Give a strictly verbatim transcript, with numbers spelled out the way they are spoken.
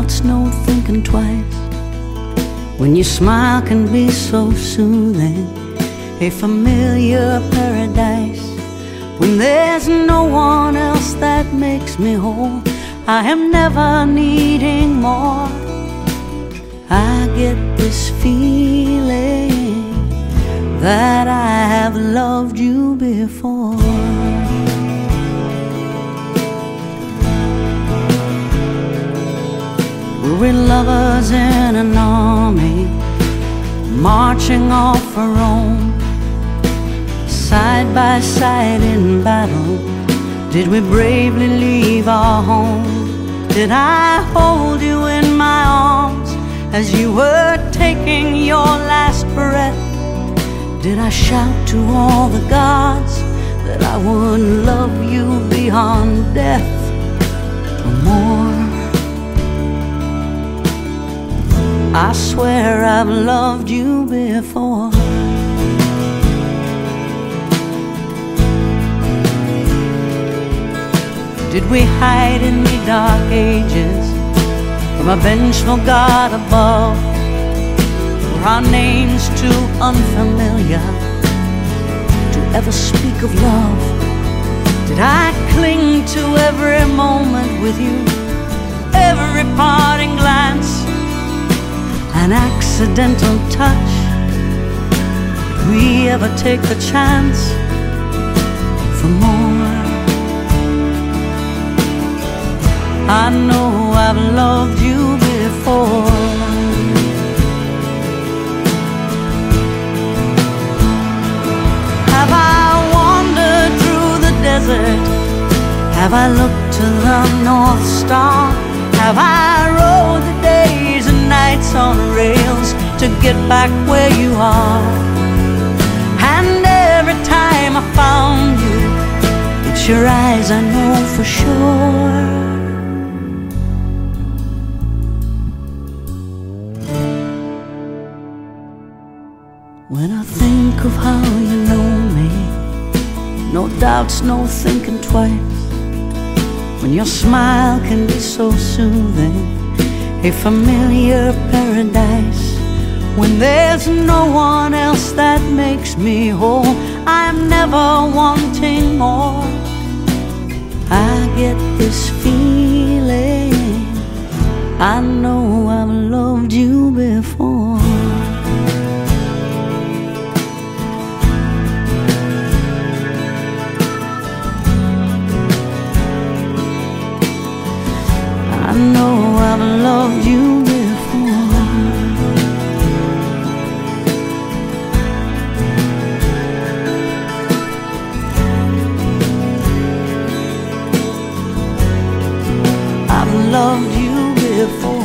doubts, no thinking twice. When your smile can be so soothing, a familiar paradise. When there's no one else that makes me whole, I am never needing more. I get this feeling that I have loved you before. We're lovers in an army, marching off for Rome. Side by side in battle, did we bravely leave our home? Did I hold you in my arms as you were taking your last breath? Did I shout to all the gods that I would love you beyond death or more? I swear I've loved you before. Did we hide in the dark ages from a vengeful God above? Were our names too unfamiliar to ever speak of love? Did I cling to every moment with you, every parting glance, an accidental touch? Did we ever take the chance for more? I know I've loved you before. Have I wandered through the desert? Have I looked to the North Star? Have I rode the days and nights on rails to get back where you are? And every time I found you, it's your eyes, I know for sure. When I think of how you know me, no doubts, no thinking twice. When your smile can be so soothing, a familiar paradise. When there's no one else that makes me whole, I'm never wanting more. I get this feeling, I know I've loved you before. I know I've loved you before. I've loved you before.